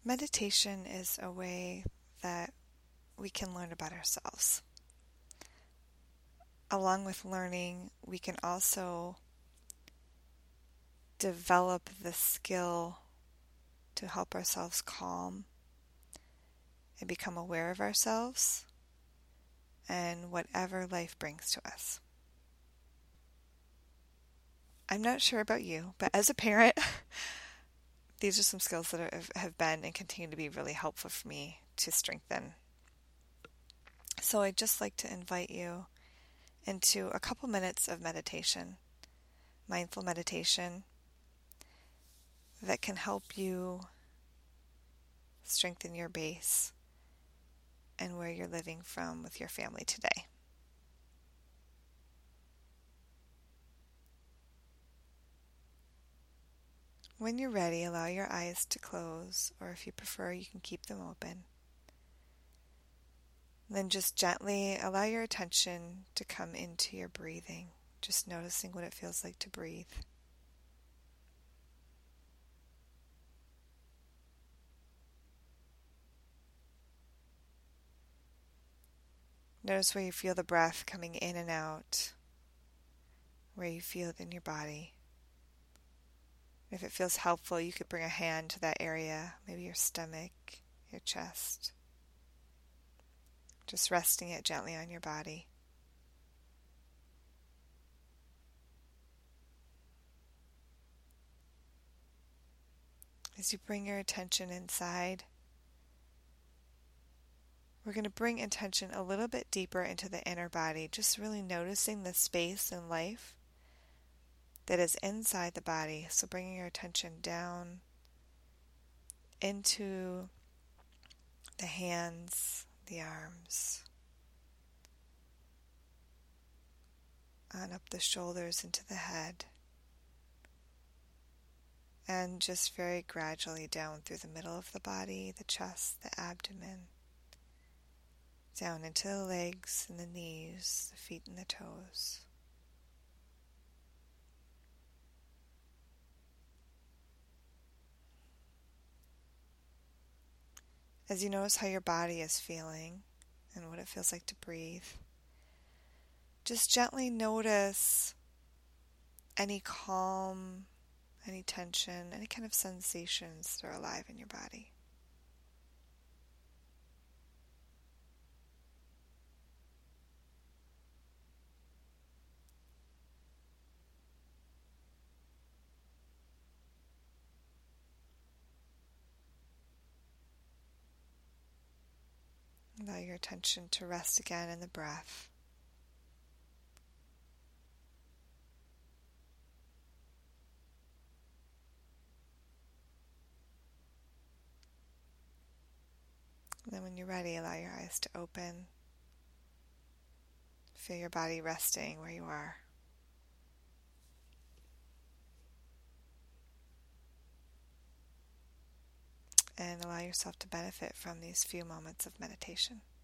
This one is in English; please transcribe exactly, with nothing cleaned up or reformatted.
Meditation is a way that we can learn about ourselves. Along with learning, we can also develop the skill to help ourselves calm and become aware of ourselves and whatever life brings to us. I'm not sure about you, but as a parent, these are some skills that are, have been and continue to be really helpful for me to strengthen. So I'd just like to invite you into a couple minutes of meditation, mindful meditation, that can help you strengthen your base and where you're living from with your family today. When you're ready, allow your eyes to close, or if you prefer, you can keep them open. Then just gently allow your attention to come into your breathing, just noticing what it feels like to breathe. Notice where you feel the breath coming in and out, where you feel it in your body. If it feels helpful, you could bring a hand to that area, maybe your stomach, your chest. Just resting it gently on your body. As you bring your attention inside, we're going to bring attention a little bit deeper into the inner body, just really noticing the space and life that is inside the body. So bringing your attention down into the hands, the arms, on up the shoulders into the head, and just very gradually down through the middle of the body, the chest, the abdomen, down into the legs and the knees, the feet and the toes. As you notice how your body is feeling and what it feels like to breathe, just gently notice any calm, any tension, any kind of sensations that are alive in your body. Allow your attention to rest again in the breath. And then when you're ready, allow your eyes to open. Feel your body resting where you are. And allow yourself to benefit from these few moments of meditation.